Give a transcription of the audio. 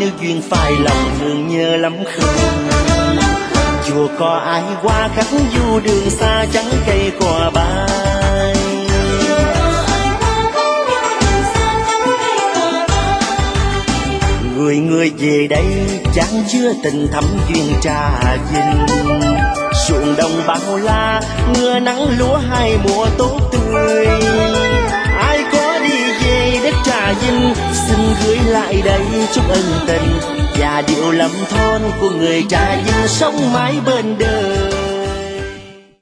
duyên phai lòng thương nhớ lắm không? Chùa có ai qua khắc du đường xa trắng cây cò bay. Người người về đây chẳng chưa tình thắm duyên Trà Vinh. Ruộng đồng bao la, mưa nắng lúa hai mùa tốt tươi. Ai có đi về đất Trà Vinh, xin gửi lại đây chút ân tình và điệu lầm thôn của người Trà Vinh sống mãi bên đời.